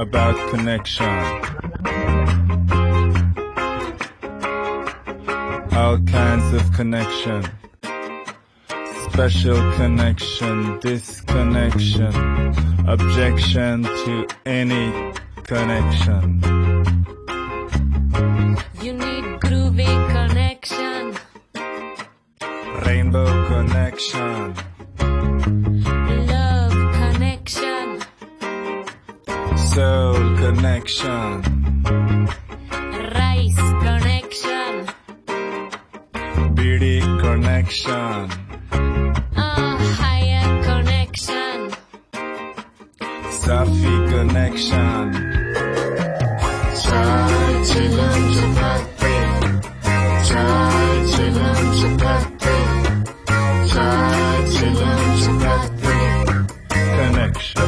about connection. All kinds of connection. Special connection, disconnection, objection to any connection. You need groovy connection, Rainbow connection, love connection, soul connection, rice connection, beauty connection, a higher connection, Safi connection. Chai chilam chapati, chai chilam chapati, chai chilam chapati. Connection.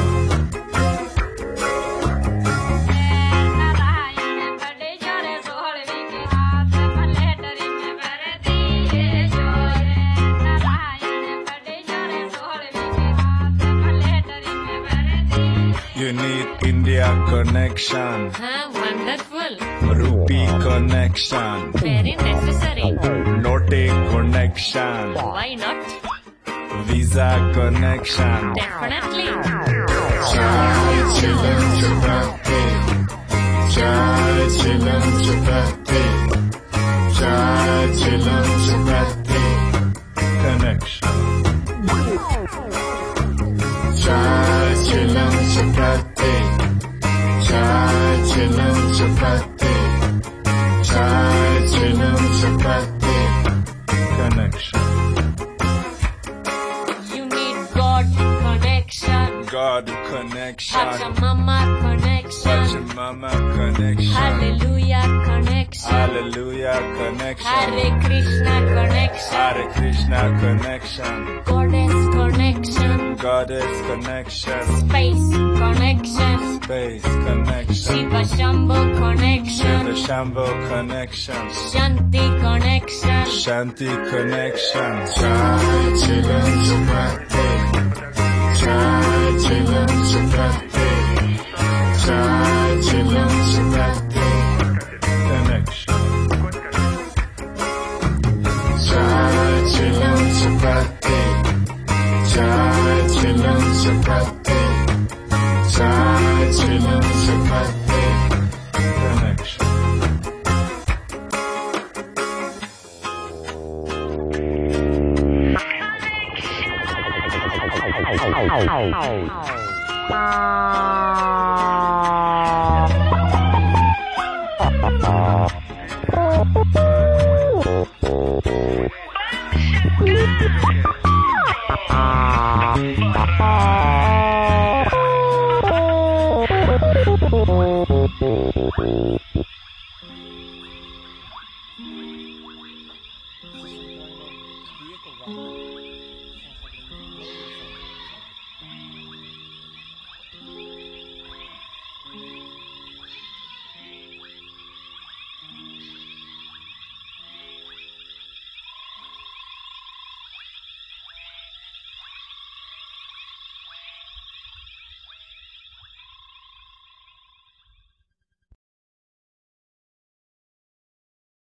You need India connection, Wonderful, Rupee connection, very necessary. Note connection, Why not? Visa connection. Definitely. Chai chilam chapati, chai chilam chapati, chai chilam chapati. Connection. Chai chilam chapati, chai chilam chapati, chai chilam chapati. Connection. You need God connection, God connection, Pachamama connection, Pachamama connection, Hallelujah connection, Hallelujah connection, Hare Krishna connection, Hare Krishna connection, Goddess connection, Goddess connection, Space connection, Space connection, Shiva Shambho connection, Shiva Shambho connection, Shanti connection, Shanti connection. Chai chilam chapati, chai chilam chapati, chai chilam chapati. Connection. Chai chilam chapati, chai chilam chapati, chai chilam chapati. Connection. Ow.